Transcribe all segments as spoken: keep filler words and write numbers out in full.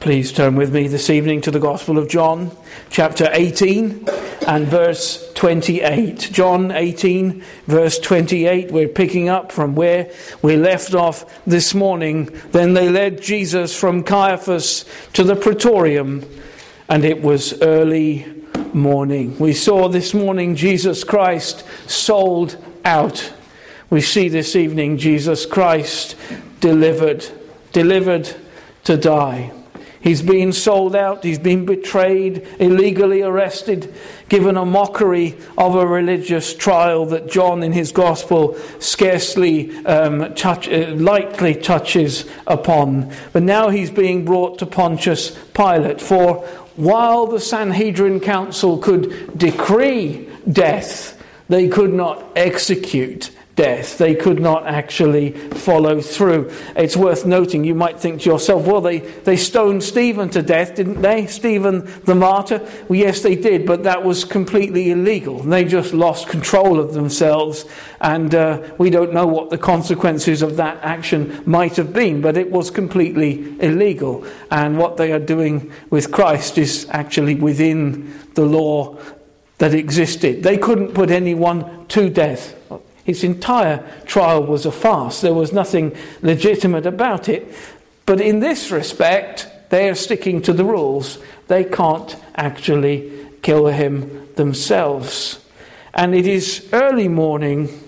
Please turn with me this evening to the Gospel of John, chapter eighteen and verse twenty-eight. John eighteen, verse twenty-eight. We're picking up from where we left off this morning. Then they led Jesus from Caiaphas to the praetorium, and it was early morning. We saw this morning Jesus Christ sold out. We see this evening Jesus Christ delivered, delivered to die. He's been sold out, he's been betrayed, illegally arrested, given a mockery of a religious trial that John in his Gospel scarcely um, touch, uh, lightly touches upon. But now he's being brought to Pontius Pilate. For while the Sanhedrin Council could decree death, they could not execute death. They could not actually follow through. It's worth noting, you might think to yourself, well, they, they stoned Stephen to death, didn't they? Stephen the martyr? Well, yes, they did, but that was completely illegal. They just lost control of themselves, and uh, we don't know what the consequences of that action might have been, but it was completely illegal. And what they are doing with Christ is actually within the law that existed. They couldn't put anyone to death. His entire trial was a farce. There was nothing legitimate about it. But in this respect, they are sticking to the rules. They can't actually kill him themselves. And it is early morning,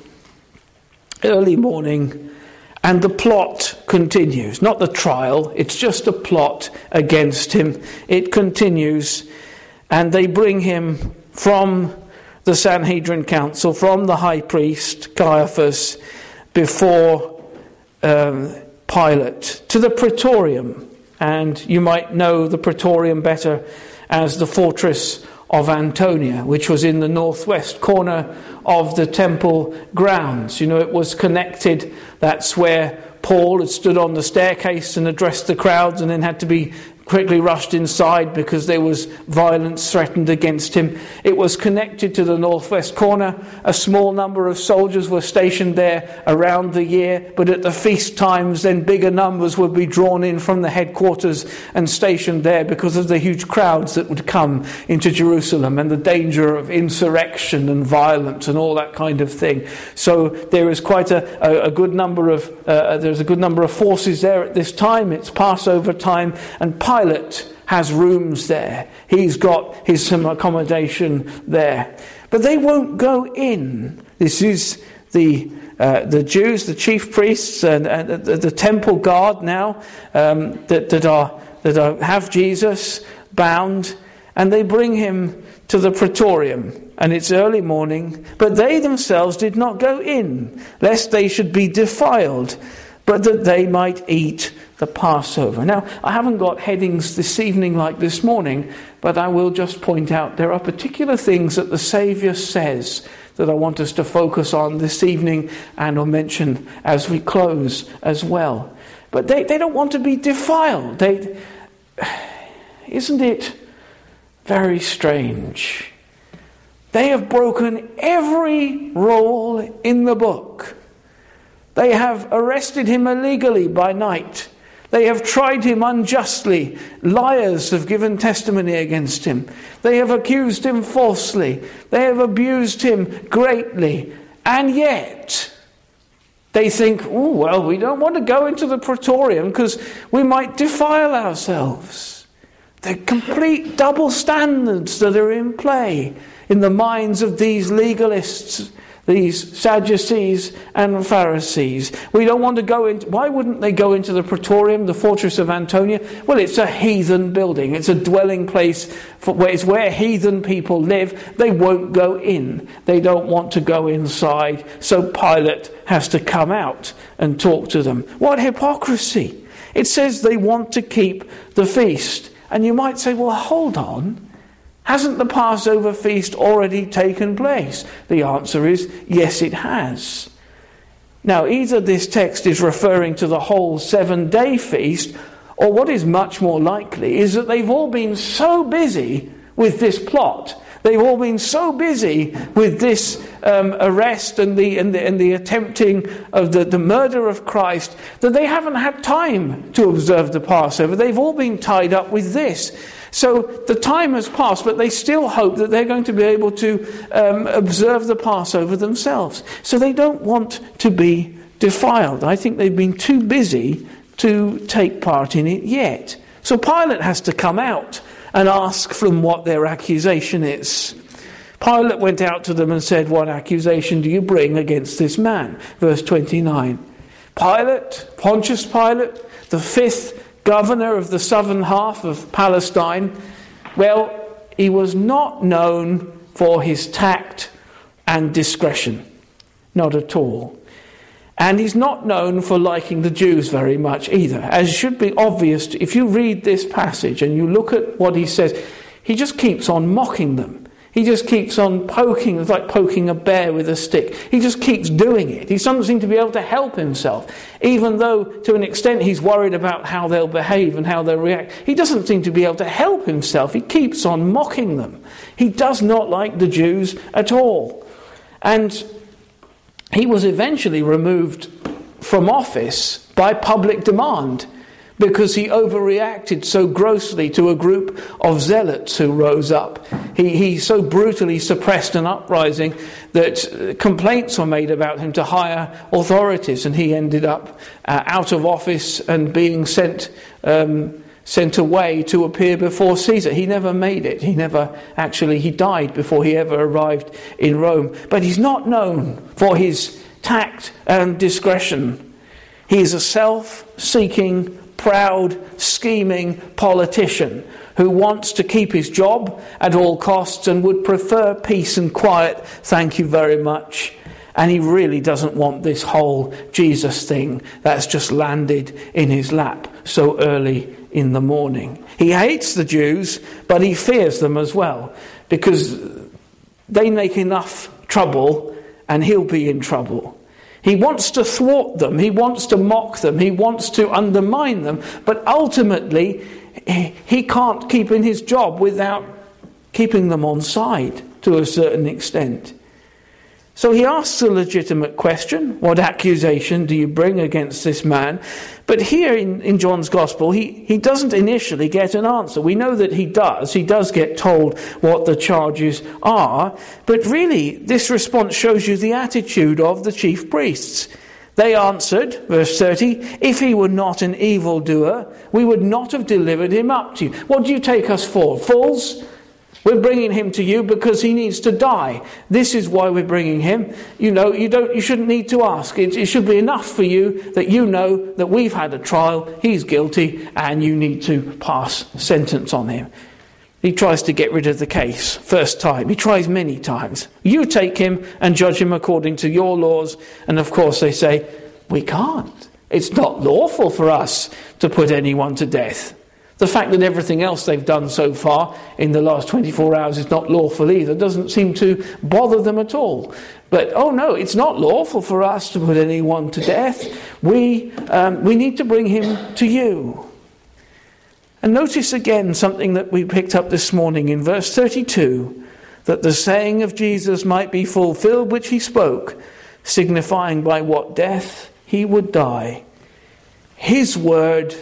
early morning, and the plot continues. Not the trial, it's just a plot against him. It continues, and they bring him from the Sanhedrin Council, from the high priest Caiaphas, before um, Pilate, to the praetorium. And you might know the praetorium better as the fortress of Antonia, which was in the northwest corner of the temple grounds. You know, it was connected. That's where Paul had stood on the staircase and addressed the crowds, and then had to be quickly rushed inside because there was violence threatened against him. It was connected to the northwest corner. A small number of soldiers were stationed there around the year, but at the feast times then bigger numbers would be drawn in from the headquarters and stationed there because of the huge crowds that would come into Jerusalem and the danger of insurrection and violence and all that kind of thing. So there is quite a, a, a good number of uh, there's a good number of forces there at this time. It's Passover time, and Pilate has rooms there. He's got his some accommodation there. But they won't go in. This is the uh, the Jews, the chief priests, and, and the, the temple guard now um, that that are that are, have Jesus bound, and they bring him to the praetorium. And it's early morning, but they themselves did not go in, lest they should be defiled, but that they might eat the Passover. Now, I haven't got headings this evening like this morning, but I will just point out there are particular things that the Saviour says that I want us to focus on this evening, and I'll mention as we close as well. But they, they don't want to be defiled. They, isn't it very strange? They have broken every rule in the book. They have arrested him illegally by night. They have tried him unjustly. Liars have given testimony against him. They have accused him falsely. They have abused him greatly. And yet, they think, oh, well, we don't want to go into the praetorium because we might defile ourselves. The complete double standards that are in play in the minds of these legalists, these Sadducees and Pharisees. We don't want to go into... Why wouldn't they go into the praetorium, the fortress of Antonia? Well, it's a heathen building. It's a dwelling place. For where, it's where heathen people live. They won't go in. They don't want to go inside. So Pilate has to come out and talk to them. What hypocrisy! It says they want to keep the feast. And you might say, well, hold on. Hasn't the Passover feast already taken place? The answer is, yes, it has. Now, either this text is referring to the whole seven-day feast, or what is much more likely is that they've all been so busy with this plot They've all been so busy with this um, arrest and the, and the and the attempting of the, the murder of Christ that they haven't had time to observe the Passover. They've all been tied up with this. So the time has passed, but they still hope that they're going to be able to um, observe the Passover themselves. So they don't want to be defiled. I think they've been too busy to take part in it yet. So Pilate has to come out and ask them what their accusation is. Pilate went out to them and said, "What accusation do you bring against this man?" Verse twenty-nine. Pilate, Pontius Pilate, the fifth governor of the southern half of Palestine, well, he was not known for his tact and discretion. Not at all. And he's not known for liking the Jews very much either. As should be obvious, if you read this passage and you look at what he says, he just keeps on mocking them. He just keeps on poking, it's like poking a bear with a stick. He just keeps doing it. He doesn't seem to be able to help himself. Even though, to an extent, he's worried about how they'll behave and how they'll react. He doesn't seem to be able to help himself. He keeps on mocking them. He does not like the Jews at all. And he was eventually removed from office by public demand because he overreacted so grossly to a group of zealots who rose up. He, he so brutally suppressed an uprising that complaints were made about him to higher authorities, and he ended up uh, out of office and being sent um, sent away to appear before Caesar. He never made it. He never actually, he died before he ever arrived in Rome. But he's not known for his tact and discretion. He is a self-seeking, proud, scheming politician who wants to keep his job at all costs and would prefer peace and quiet, thank you very much. And he really doesn't want this whole Jesus thing that's just landed in his lap so early in the morning. He hates the Jews, but he fears them as well, because they make enough trouble and he'll be in trouble. He wants to thwart them, he wants to mock them, he wants to undermine them, but ultimately he can't keep in his job without keeping them on side to a certain extent. So he asks a legitimate question: what accusation do you bring against this man? But here in, in John's Gospel, he, he doesn't initially get an answer. We know that he does. He does get told what the charges are. But really, this response shows you the attitude of the chief priests. They answered, verse thirty, "If he were not an evildoer, we would not have delivered him up to you." What do you take us for? Fools? We're bringing him to you because he needs to die. This is why we're bringing him. You know, you don't. You shouldn't need to ask. It, it should be enough for you that you know that we've had a trial, he's guilty, and you need to pass sentence on him. He tries to get rid of the case first time. He tries many times. You take him and judge him according to your laws. And of course they say, we can't. It's not lawful for us to put anyone to death. The fact that everything else they've done so far in the last twenty-four hours is not lawful either doesn't seem to bother them at all. But, oh no, it's not lawful for us to put anyone to death. We, um, we need to bring him to you. And notice again something that we picked up this morning in verse thirty-two, that the saying of Jesus might be fulfilled which he spoke, signifying by what death he would die. His word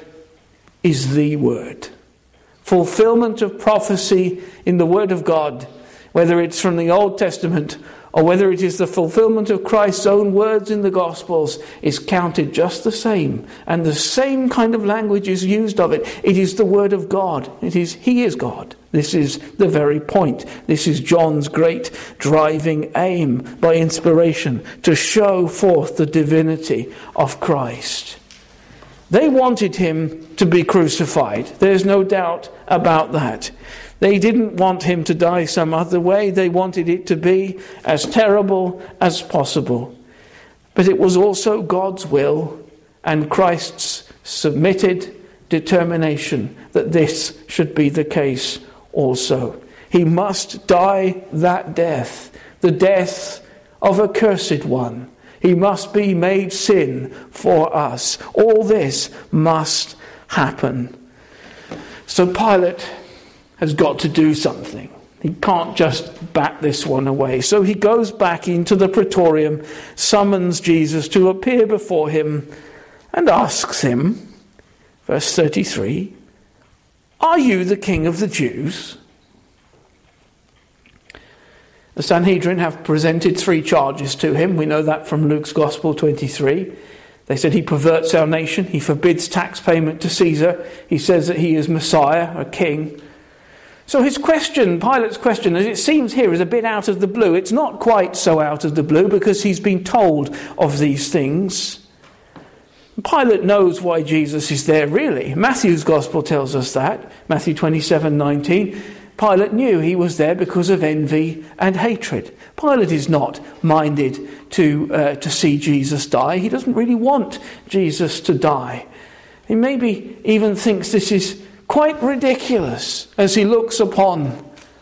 is the word. Fulfillment of prophecy in the word of God, whether it's from the Old Testament or whether it is the fulfillment of Christ's own words in the Gospels, is counted just the same. And the same kind of language is used of it. It is the word of God. It is, he is God. This is the very point. This is John's great driving aim by inspiration, to show forth the divinity of Christ. They wanted him to be crucified. There's no doubt about that. They didn't want him to die some other way. They wanted it to be as terrible as possible. But it was also God's will and Christ's submitted determination that this should be the case also. He must die that death, the death of a cursed one. He must be made sin for us. All this must happen. So Pilate has got to do something. He can't just bat this one away. So he goes back into the praetorium, summons Jesus to appear before him, and asks him, verse thirty-three, "Are you the king of the Jews?" The Sanhedrin have presented three charges to him. We know that from Luke's Gospel twenty-three. They said he perverts our nation, he forbids tax payment to Caesar, he says that he is Messiah, a king. So his question, Pilate's question, as it seems here, is a bit out of the blue. It's not quite so out of the blue because he's been told of these things. Pilate knows why Jesus is there, really. Matthew's Gospel tells us that. Matthew twenty-seven nineteen. Pilate knew he was there because of envy and hatred. Pilate is not minded to, uh, to see Jesus die. He doesn't really want Jesus to die. He maybe even thinks this is quite ridiculous as he looks upon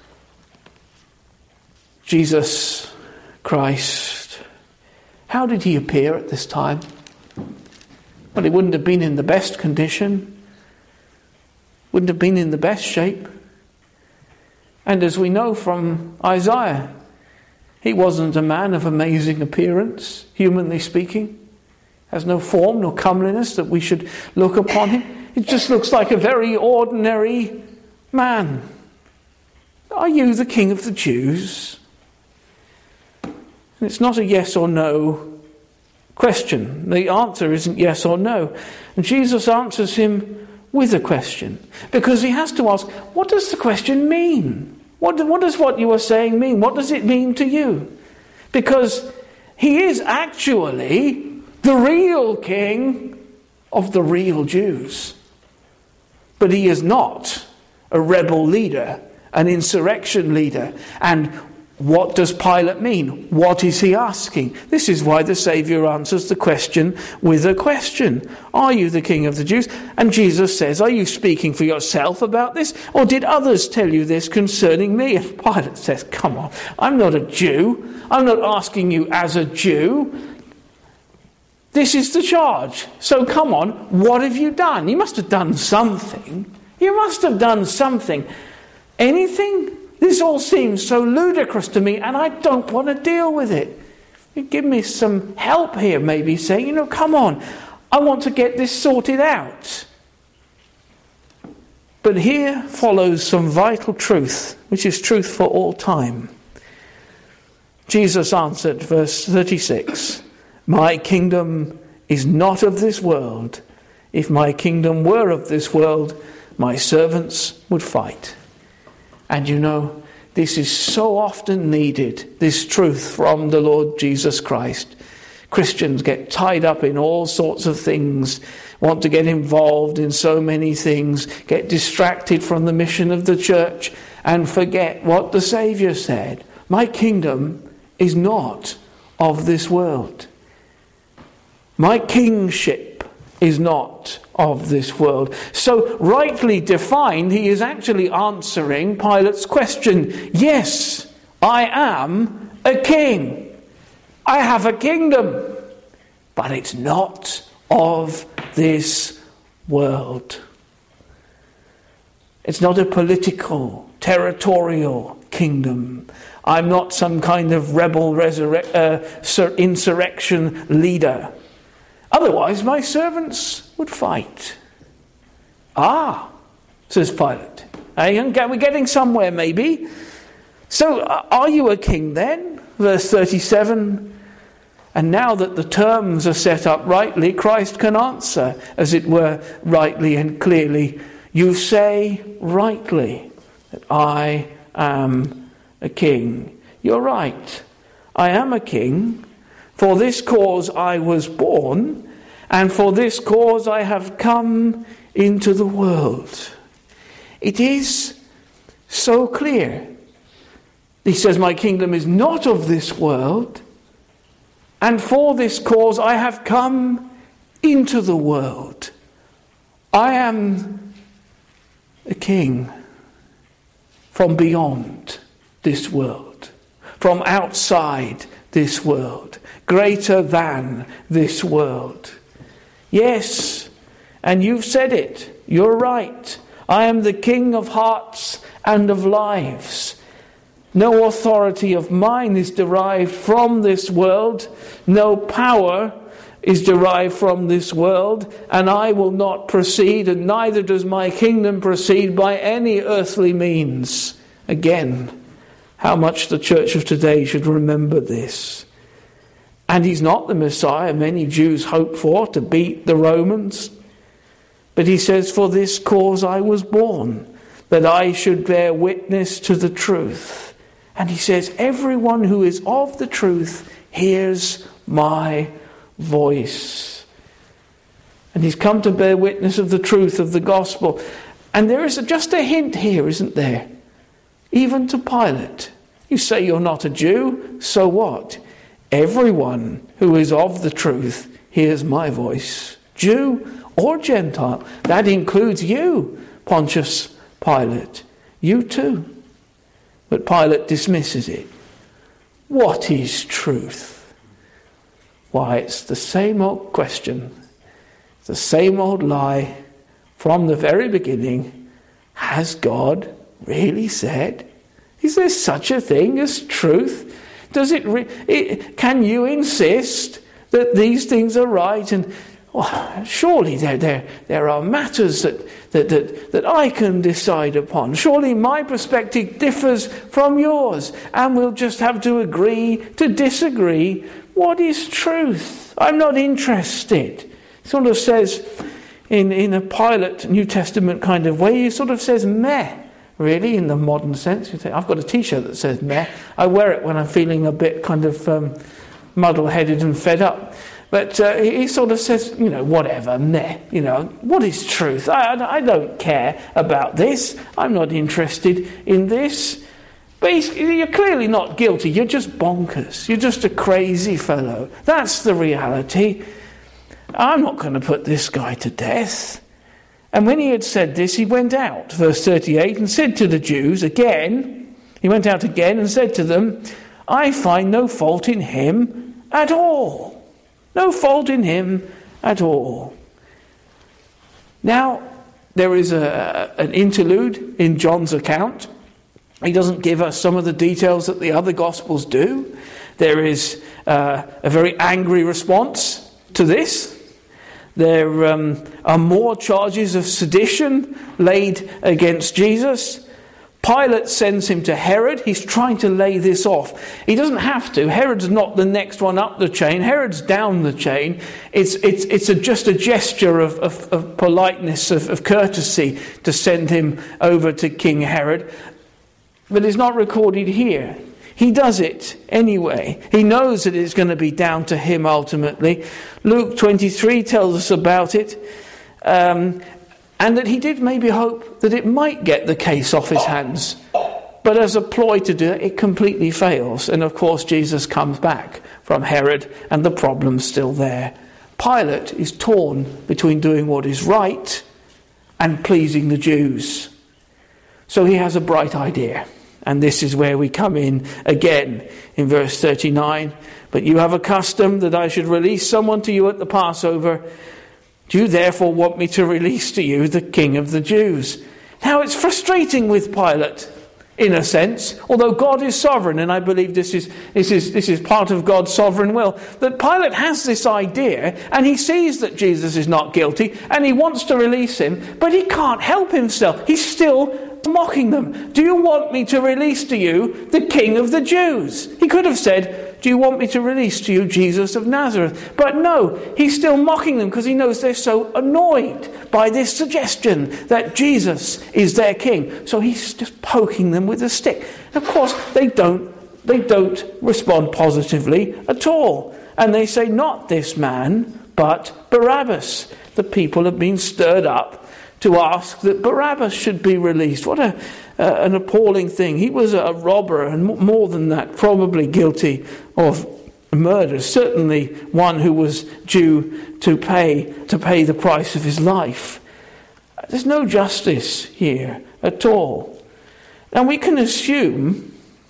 Jesus Christ. How did he appear at this time? Well, he wouldn't have been in the best condition, wouldn't have been in the best shape. And as we know from Isaiah, he wasn't a man of amazing appearance, humanly speaking. Has no form nor comeliness that we should look upon him. It just looks like a very ordinary man. Are you the king of the Jews? And it's not a yes or no question. The answer isn't yes or no. And Jesus answers him with a question. Because he has to ask, what does the question mean? What, what does what you are saying mean? What does it mean to you? Because he is actually the real king of the real Jews. But he is not a rebel leader, an insurrection leader. And what does Pilate mean? What is he asking? This is why the Saviour answers the question with a question. Are you the king of the Jews? And Jesus says, are you speaking for yourself about this? Or did others tell you this concerning me? And Pilate says, come on, I'm not a Jew. I'm not asking you as a Jew. This is the charge. So come on, what have you done? You must have done something. You must have done something. Anything? This all seems so ludicrous to me, and I don't want to deal with it. You give me some help here, maybe, saying, you know, come on, I want to get this sorted out. But here follows some vital truth, which is truth for all time. Jesus answered, verse thirty-six, my kingdom is not of this world. If my kingdom were of this world, my servants would fight. And you know, this is so often needed, this truth from the Lord Jesus Christ. Christians get tied up in all sorts of things, want to get involved in so many things, get distracted from the mission of the church, and forget what the Saviour said. My kingdom is not of this world. My kingship is not of this world. So, rightly defined, he is actually answering Pilate's question. Yes, I am a king. I have a kingdom. But it's not of this world. It's not a political, territorial kingdom. I'm not some kind of rebel resurre- uh, insurrection leader. Otherwise, my servants would fight. Ah, says Pilate. We're getting somewhere, maybe. So, are you a king then? Verse thirty-seven. And now that the terms are set up rightly, Christ can answer, as it were, rightly and clearly. You say rightly that I am a king. You're right. I am a king. For this cause I was born, and for this cause I have come into the world. It is so clear. He says, my kingdom is not of this world, and for this cause I have come into the world. I am a king from beyond this world, from outside this world, greater than this world. Yes, and you've said it. You're right. I am the king of hearts and of lives. No authority of mine is derived from this world. No power is derived from this world. And I will not proceed, and neither does my kingdom proceed by any earthly means. Again, how much the church of today should remember this. And he's not the Messiah many Jews hope for, to beat the Romans. But he says, for this cause I was born, that I should bear witness to the truth. And he says, everyone who is of the truth hears my voice. And he's come to bear witness of the truth of the gospel. And there is a, just a hint here, isn't there? Even to Pilate. You say you're not a Jew, so what? Everyone who is of the truth hears my voice. Jew or Gentile. That includes you, Pontius Pilate. You too. But Pilate dismisses it. What is truth? Why, it's the same old question, the same old lie from the very beginning. Has God really said? Is there such a thing as truth? Does it, re- it can you insist that these things are right? And well, surely there, there, there are matters that, that, that, that I can decide upon. Surely my perspective differs from yours, and we'll just have to agree to disagree. What is truth? I'm not interested. It sort of says, in, in a Pilate New Testament kind of way, he sort of says meh, really, in the modern sense. You think, I've got a t-shirt that says meh. I wear it when I'm feeling a bit kind of um, muddle-headed and fed up. But uh, he sort of says, you know, whatever, meh, you know, what is truth? I, I don't care about this. I'm not interested in this. But he's, you're clearly not guilty. You're just bonkers. You're just a crazy fellow. That's the reality. I'm not going to put this guy to death. And when he had said this, he went out, verse thirty-eight, and said to the Jews again, he went out again and said to them, I find no fault in him at all. No fault in him at all. Now, there is a, an interlude in John's account. He doesn't give us some of the details that the other Gospels do. There is uh, a very angry response to this. There um, are more charges of sedition laid against Jesus. Pilate sends him to Herod. He's trying to lay this off. He doesn't have to. Herod's not the next one up the chain. Herod's down the chain. It's it's it's a, just a gesture of, of, of politeness, of, of courtesy to send him over to King Herod. But it's not recorded here. He does it anyway. He knows that it's going to be down to him ultimately. Luke twenty-three tells us about it. Um, and that he did maybe hope that it might get the case off his hands. But as a ploy to do it, it completely fails. And of course Jesus comes back from Herod and the problem's still there. Pilate is torn between doing what is right and pleasing the Jews. So he has a bright idea. And this is where we come in again in verse thirty-nine. But you have a custom that I should release someone to you at the Passover. Do you therefore want me to release to you the King of the Jews? Now it's frustrating with Pilate, in a sense, although God is sovereign, and I believe this is, this is, this is part of God's sovereign will, that Pilate has this idea, and he sees that Jesus is not guilty, and he wants to release him, but he can't help himself. He's still mocking them. Do you want me to release to you the King of the Jews? He could have said, do you want me to release to you Jesus of Nazareth? But no, he's still mocking them because he knows they're so annoyed by this suggestion that Jesus is their king. So he's just poking them with a stick. And of course, they don't, they don't respond positively at all. And they say, not this man, but Barabbas. The people have been stirred up to ask that Barabbas should be released. What a, uh, an appalling thing. He was a robber, and more than that, probably guilty of murder. Certainly one who was due to pay to pay the price of his life. There's no justice here at all. And we can assume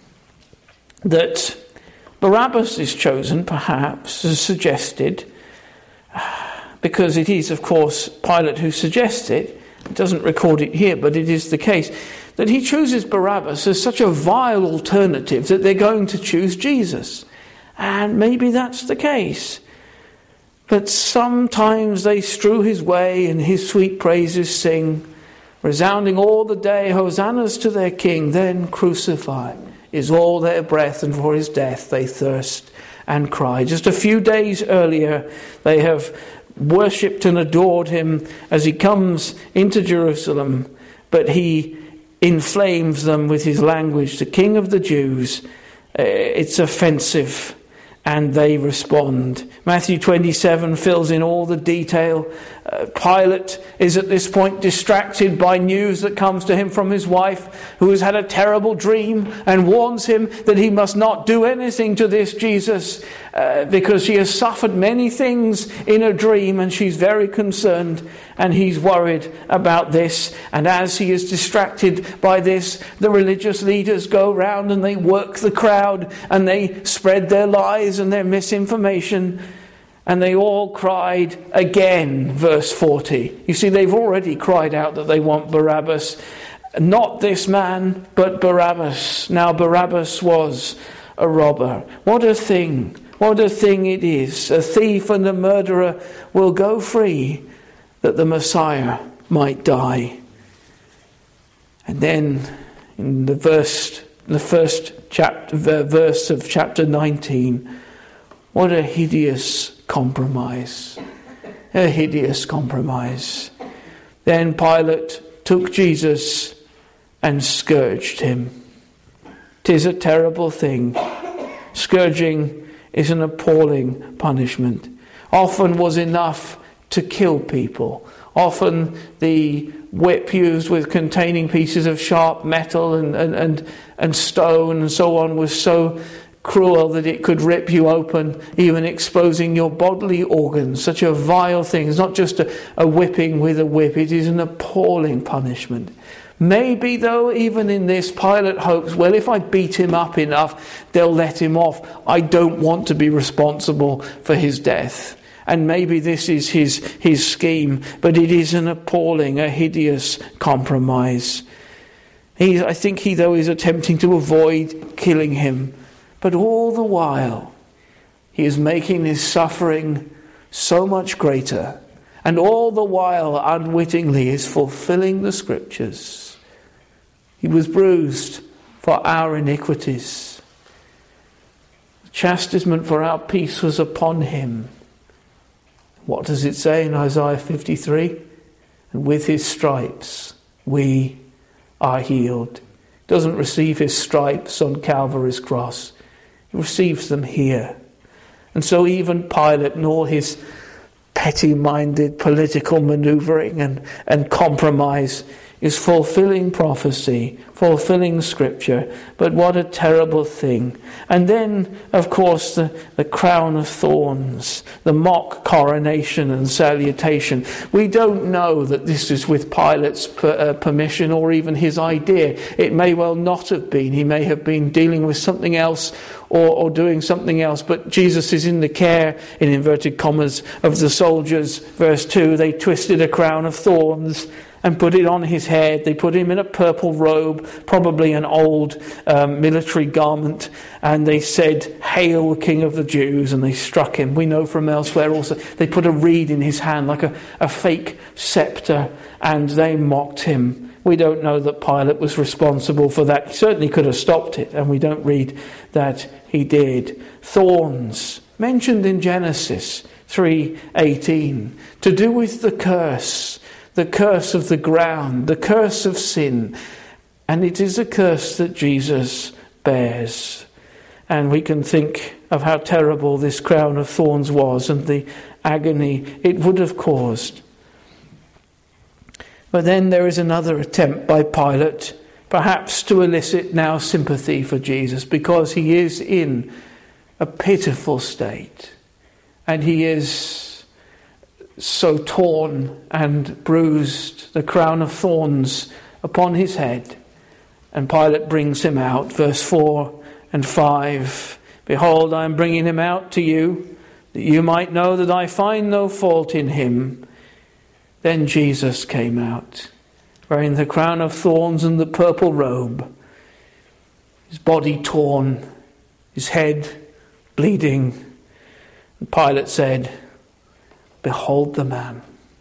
that Barabbas is chosen, perhaps, as suggested, because it is, of course, Pilate who suggests it, it doesn't record it here, but it is the case, that he chooses Barabbas as such a vile alternative that they're going to choose Jesus. And maybe that's the case. But sometimes they strew his way and his sweet praises sing, resounding all the day, hosannas to their King. Then crucify is all their breath, and for his death they thirst and cry. Just a few days earlier, they have worshipped and adored him as he comes into Jerusalem, but he inflames them with his language, the King of the Jews. It's offensive, and they respond. Matthew twenty-seven fills in all the detail. Uh, Pilate is at this point distracted by news that comes to him from his wife, who has had a terrible dream and warns him that he must not do anything to this Jesus uh, because she has suffered many things in a dream, and she's very concerned, and he's worried about this. And as he is distracted by this, the religious leaders go round and they work the crowd, and they spread their lies and their misinformation. And they all cried again, verse forty. You see, they've already cried out that they want Barabbas. Not this man, but Barabbas. Now Barabbas was a robber. What a thing. What a thing it is. A thief and a murderer will go free that the Messiah might die. And then in the verse, the first chapter, verse of chapter nineteen, what a hideous compromise. A hideous compromise. Then Pilate took Jesus and scourged him. 'Tis a terrible thing. Scourging is an appalling punishment. Often was enough to kill people. Often the whip used with containing pieces of sharp metal and, and, and, and stone and so on was so cruel that it could rip you open, even exposing your bodily organs. Such a vile thing. It's not just a, a whipping with a whip. It is an appalling punishment. Maybe, though, even in this, Pilate hopes, well, if I beat him up enough, they'll let him off. I don't want to be responsible for his death. And maybe this is his, his scheme, but it is an appalling, a hideous compromise. He, I think he, though, is attempting to avoid killing him. But all the while, he is making his suffering so much greater. And all the while, unwittingly, is fulfilling the scriptures. He was bruised for our iniquities. The chastisement for our peace was upon him. What does it say in Isaiah fifty-three? And with his stripes we are healed. He doesn't receive his stripes on Calvary's cross. He receives them here. And so even Pilate and all his petty-minded political manoeuvring and, and compromise is fulfilling prophecy, fulfilling scripture. But what a terrible thing. And then, of course, the, the crown of thorns, the mock coronation and salutation. We don't know that this is with Pilate's per, uh, permission or even his idea. It may well not have been. He may have been dealing with something else or, or doing something else. But Jesus is in the care, in inverted commas, of the soldiers. Verse two, they twisted a crown of thorns and put it on his head. They put him in a purple robe, probably an old um, military garment, and they said, "Hail the King of the Jews," and they struck him. We know from elsewhere also, they put a reed in his hand, like a, a fake scepter, and they mocked him. We don't know that Pilate was responsible for that. He certainly could have stopped it, and we don't read that he did. Thorns, mentioned in Genesis three eighteen, to do with the curse. The curse of the ground, the curse of sin. And it is a curse that Jesus bears. And we can think of how terrible this crown of thorns was and the agony it would have caused. But then there is another attempt by Pilate, perhaps to elicit now sympathy for Jesus, because he is in a pitiful state. And he is so torn and bruised, the crown of thorns upon his head. And Pilate brings him out, verse four and five. "Behold, I am bringing him out to you, that you might know that I find no fault in him." Then Jesus came out. wearing the crown of thorns and the purple robe, his body torn, his head bleeding. And Pilate said, "Behold the man."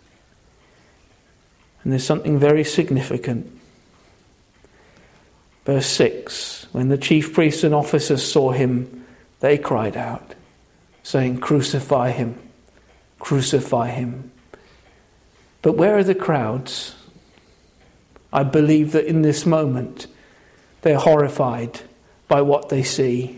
And there's something very significant. Verse six, when the chief priests and officers saw him, they cried out, saying, "Crucify him, crucify him." But where are the crowds? I believe that in this moment they're horrified by what they see,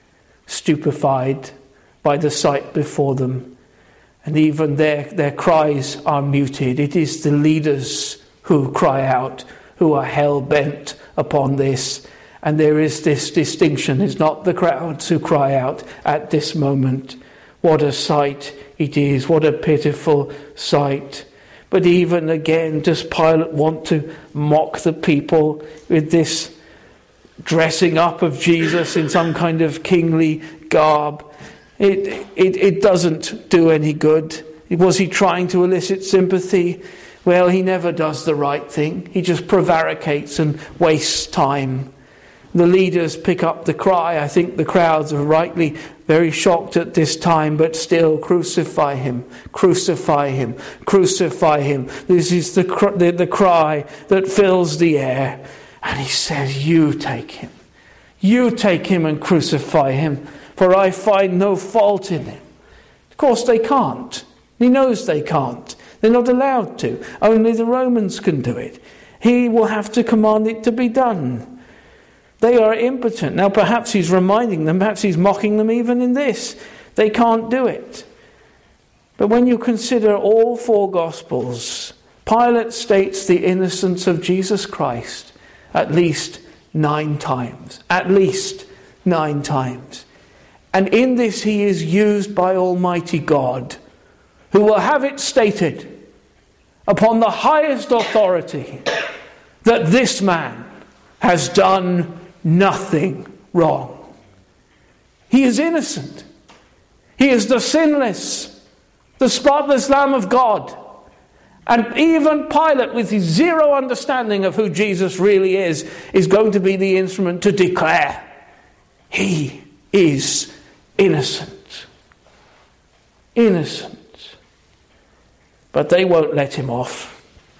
stupefied by the sight before them, and even their, their cries are muted. It is the leaders who cry out, who are hell-bent upon this. And there is this distinction. It's not the crowds who cry out at this moment. What a sight it is. What a pitiful sight. But even again, does Pilate want to mock the people with this dressing up of Jesus in some kind of kingly garb? It, it, it doesn't do any good. Was he trying to elicit sympathy? Well, he never does the right thing. He just prevaricates and wastes time. The leaders pick up the cry. I think the crowds are rightly very shocked at this time, but still, crucify him, crucify him, crucify him. This is the, the, the cry that fills the air. And he says, "You take him. You take him and crucify him, for I find no fault in him." Of course they can't. He knows they can't. They're not allowed to. Only the Romans can do it. He will have to command it to be done. They are impotent. Now perhaps he's reminding them, perhaps he's mocking them even in this. They can't do it. But when you consider all four Gospels, Pilate states the innocence of Jesus Christ at least nine times. At least nine times. And in this he is used by Almighty God, who will have it stated upon the highest authority that this man has done nothing wrong. He is innocent. He is the sinless, the spotless Lamb of God. And even Pilate, with his zero understanding of who Jesus really is, is going to be the instrument to declare he is innocent. Innocent. But they won't let him off.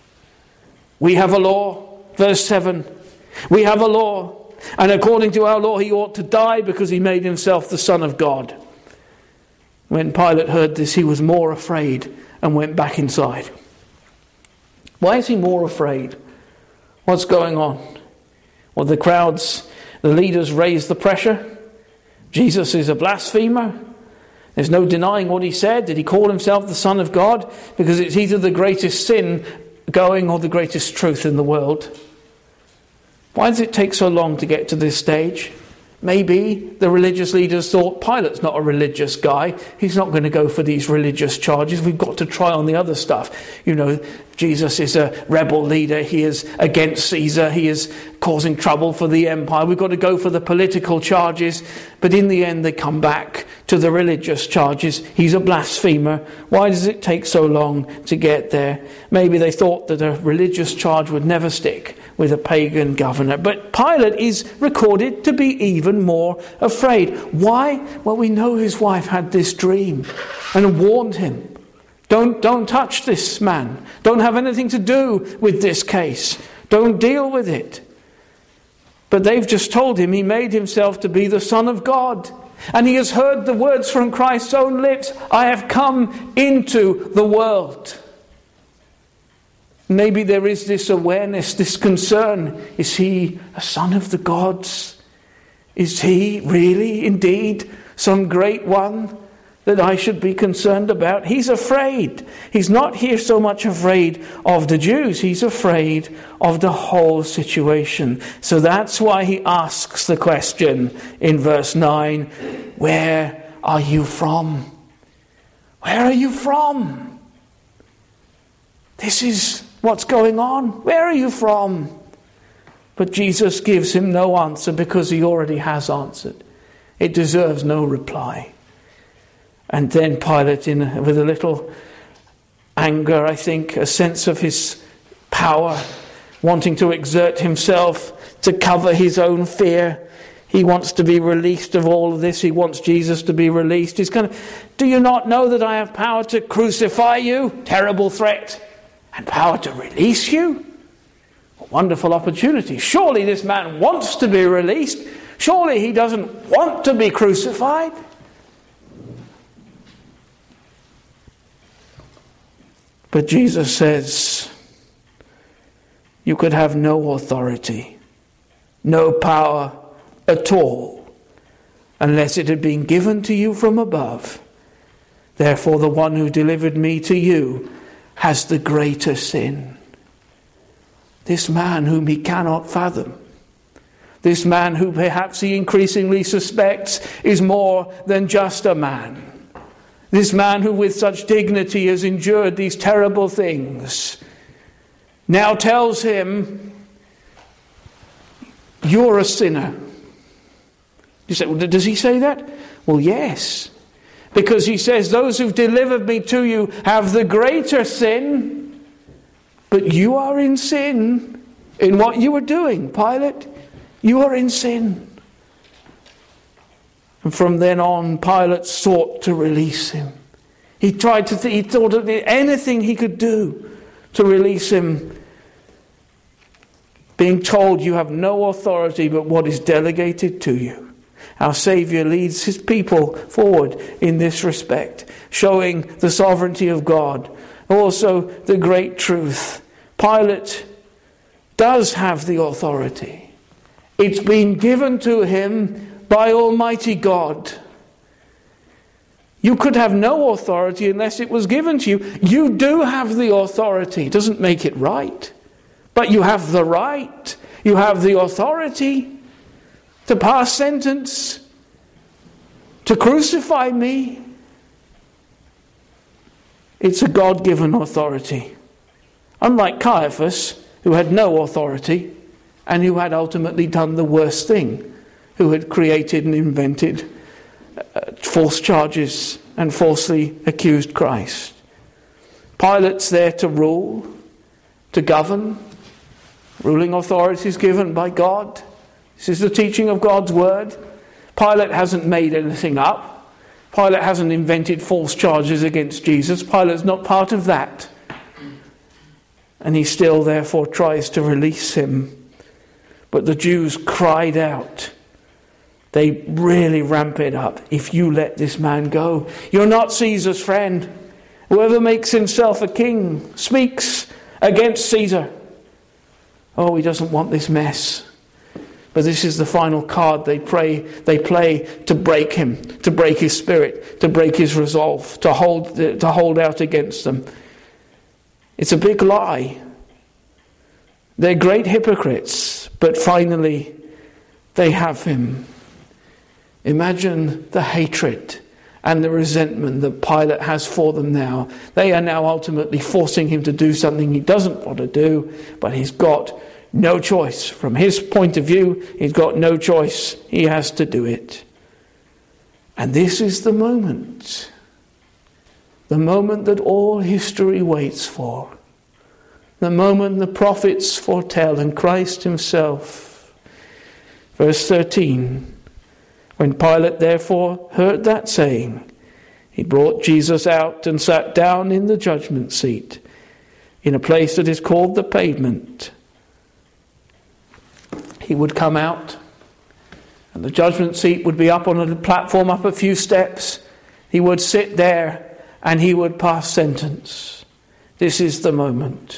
We have a law, verse seven. We have a law. And according to our law, he ought to die because he made himself the Son of God. When Pilate heard this, he was more afraid and went back inside. Why is he more afraid? What's going on? Well, the crowds, the leaders raise the pressure. Jesus is a blasphemer. There's no denying what he said. Did he call himself the Son of God? Because it's either the greatest sin going or the greatest truth in the world. Why does it take so long to get to this stage? Maybe the religious leaders thought, Pilate's not a religious guy. He's not going to go for these religious charges. We've got to try on the other stuff. You know, Jesus is a rebel leader. He is against Caesar. He is causing trouble for the empire. We've got to go for the political charges. But in the end, they come back to the religious charges. He's a blasphemer. Why does it take so long to get there? Maybe they thought that a religious charge would never stick with a pagan governor. But Pilate is recorded to be even more afraid. Why? Well, we know his wife had this dream and warned him. Don't, don't touch this man. Don't have anything to do with this case. Don't deal with it. But they've just told him he made himself to be the Son of God. And he has heard the words from Christ's own lips, I have come into the world. Maybe there is this awareness, this concern. Is he a son of the gods? Is he really, indeed, some great one that I should be concerned about? He's afraid. He's not here so much afraid of the Jews. He's afraid of the whole situation. So that's why he asks the question in verse nine, where are you from? Where are you from? This is what's going on. Where are you from? But Jesus gives him no answer because he already has answered. It deserves no reply. And then Pilate, in with a little anger, I think, a sense of his power, wanting to exert himself to cover his own fear. He wants to be released of all of this. He wants Jesus to be released. He's going to, do you not know that I have power to crucify you? Terrible threat. And power to release you? A wonderful opportunity. Surely this man wants to be released. Surely he doesn't want to be crucified. But Jesus says, you could have no authority, no power at all, unless it had been given to you from above. Therefore the one who delivered me to you has the greater sin. This man whom he cannot fathom, this man who perhaps he increasingly suspects is more than just a man, this man who with such dignity has endured these terrible things, now tells him, you're a sinner. You say, well, does he say that? Well, yes. Because he says, those who've delivered me to you have the greater sin, but you are in sin in what you are doing, Pilate. You are in sin. And from then on, Pilate sought to release him. He tried to, th- he thought of anything he could do to release him, being told you have no authority but what is delegated to you. Our Saviour leads his people forward in this respect, showing the sovereignty of God, also the great truth. Pilate does have the authority. It's been given to him by Almighty God. You could have no authority unless it was given to you. You do have the authority. It doesn't make it right. But you have the right. You have the authority to pass sentence, to crucify me. It's a God-given authority. Unlike Caiaphas, who had no authority and who had ultimately done the worst thing, who had created and invented uh, false charges and falsely accused Christ. Pilate's there to rule, to govern. Ruling authority is given by God. This is the teaching of God's word. Pilate hasn't made anything up. Pilate hasn't invented false charges against Jesus. Pilate's not part of that. And he still therefore tries to release him. But the Jews cried out. They really ramp it up. If you let this man go, you're not Caesar's friend. Whoever makes himself a king speaks against Caesar. Oh, he doesn't want this mess. But this is the final card they pray, they play to break him, to break his spirit, to break his resolve, to hold, to hold out against them. It's a big lie. They're great hypocrites, but finally they have him. Imagine the hatred and the resentment that Pilate has for them now. They are now ultimately forcing him to do something he doesn't want to do, but he's got no choice. From his point of view, he's got no choice. He has to do it. And this is the moment. The moment that all history waits for. The moment the prophets foretell and Christ himself. Verse thirteen. When Pilate therefore heard that saying, he brought Jesus out and sat down in the judgment seat, in a place that is called the Pavement. He would come out, and the judgment seat would be up on a platform up a few steps. He would sit there, and he would pass sentence. This is the moment.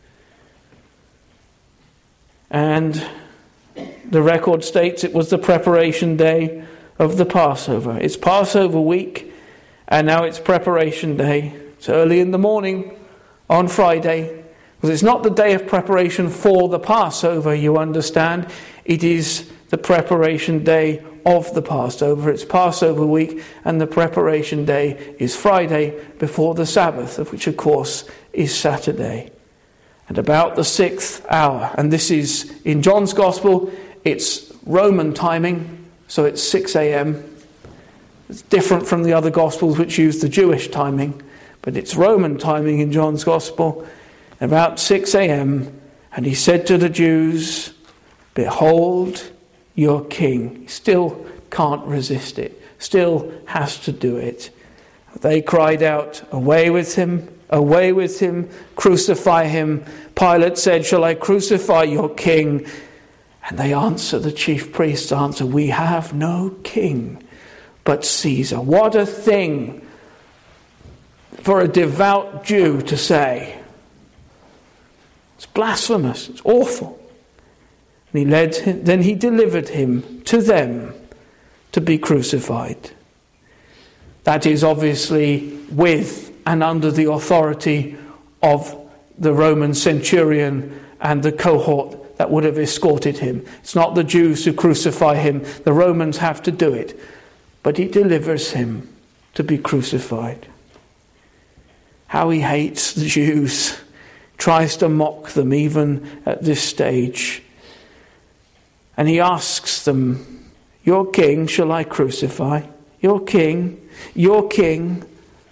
And the record states it was the preparation day of the Passover. It's Passover week, and now it's preparation day. It's early in the morning on Friday, because it's not the day of preparation for the Passover, you understand. It is the preparation day of the Passover. It's Passover week, and the preparation day is Friday before the Sabbath, of which, of course, is Saturday. And about the sixth hour, and this is in John's Gospel, it's Roman timing, so it's six a.m. It's different from the other Gospels which use the Jewish timing, but it's Roman timing in John's Gospel. About six a.m. And he said to the Jews, behold your king. He still can't resist it. Still has to do it. They cried out, away with him, away with him, crucify him. Pilate said, shall I crucify your king? And they answer, the chief priests answer, we have no king but Caesar. What a thing for a devout Jew to say. It's blasphemous. It's awful. And he led him, then he delivered him to them to be crucified. That is obviously with and under the authority of the Roman centurion and the cohort that would have escorted him. It's not the Jews who crucify him. The Romans have to do it. But he delivers him to be crucified. How he hates the Jews. Tries to mock them even at this stage. And he asks them, your king shall I crucify? Your king, your king.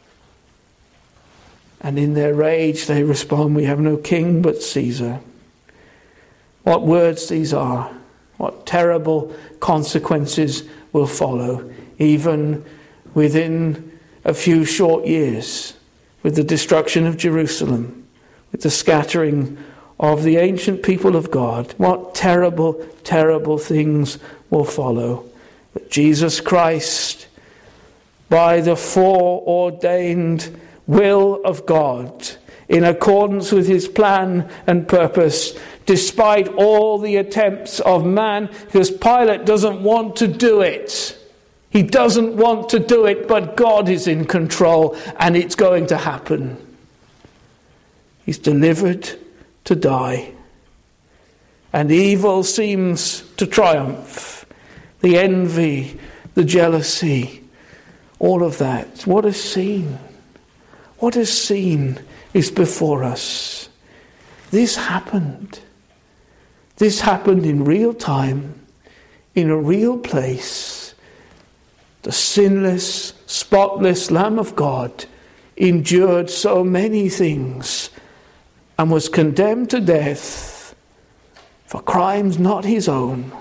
And in their rage they respond, we have no king but Caesar. What words these are. What terrible consequences will follow, even within a few short years, with the destruction of Jerusalem, with the scattering of the ancient people of God. What terrible, terrible things will follow. But Jesus Christ, by the foreordained will of God, in accordance with his plan and purpose, despite all the attempts of man, because Pilate doesn't want to do it. He doesn't want to do it, but God is in control, and it's going to happen. He's delivered to die. And evil seems to triumph. The envy, the jealousy, all of that. What a scene. What a scene is before us. This happened. This happened in real time, in a real place. The sinless, spotless Lamb of God endured so many things and was condemned to death for crimes not his own.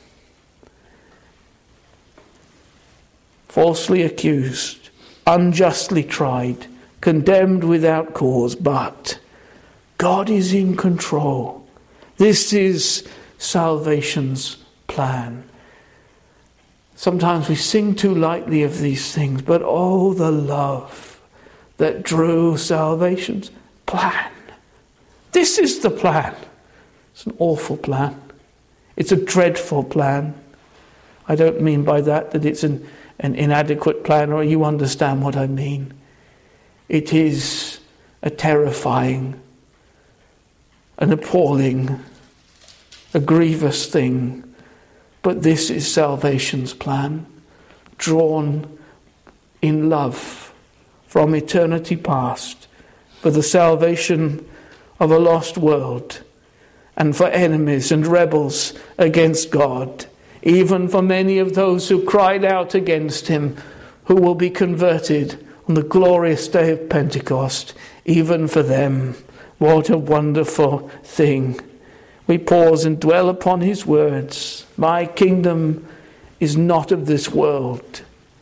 Falsely accused, unjustly tried, condemned without cause, but God is in control. This is salvation's plan. Sometimes we sing too lightly of these things, but oh, the love that drew salvation's plan. This is the plan. It's an awful plan. It's a dreadful plan. I don't mean by that that it's an, an inadequate plan, or you understand what I mean. It is a terrifying, an appalling, a grievous thing. But this is salvation's plan, drawn in love from eternity past for the salvation of a lost world and for enemies and rebels against God, even for many of those who cried out against him, who will be converted on the glorious day of Pentecost. Even for them, what a wonderful thing. We pause and dwell upon his words. My kingdom is not of this world.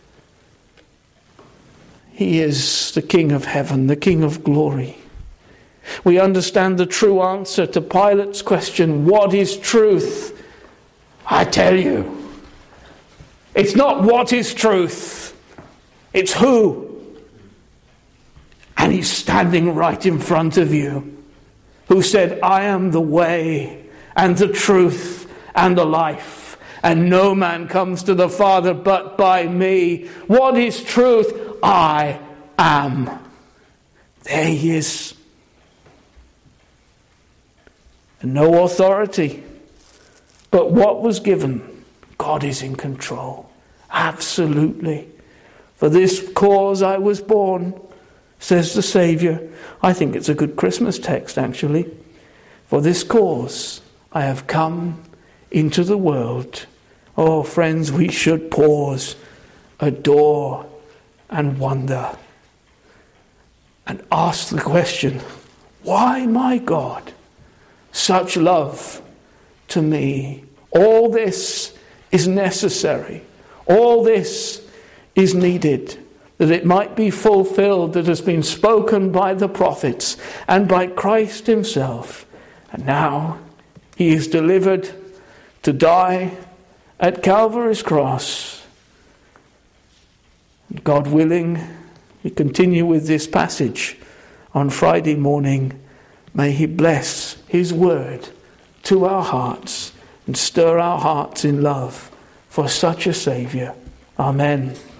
He is the King of heaven, the King of glory. We understand the true answer to Pilate's question, what is truth? I tell you, it's not what is truth, it's who. And he's standing right in front of you, who said, I am the way and the truth and the life, and no man comes to the Father but by me. What is truth? I am. There he is. And no authority. But what was given? God is in control. Absolutely. For this cause I was born, says the Saviour. I think it's a good Christmas text, actually. For this cause I have come into the world. Oh, friends, we should pause, adore, and wonder. And ask the question, why, my God? such love to me. All this is necessary. All this is needed, that it might be fulfilled that has been spoken by the prophets and by Christ himself. And now he is delivered to die at Calvary's cross. God willing, we continue with this passage on Friday morning. May he bless his word to our hearts and stir our hearts in love for such a Saviour. Amen.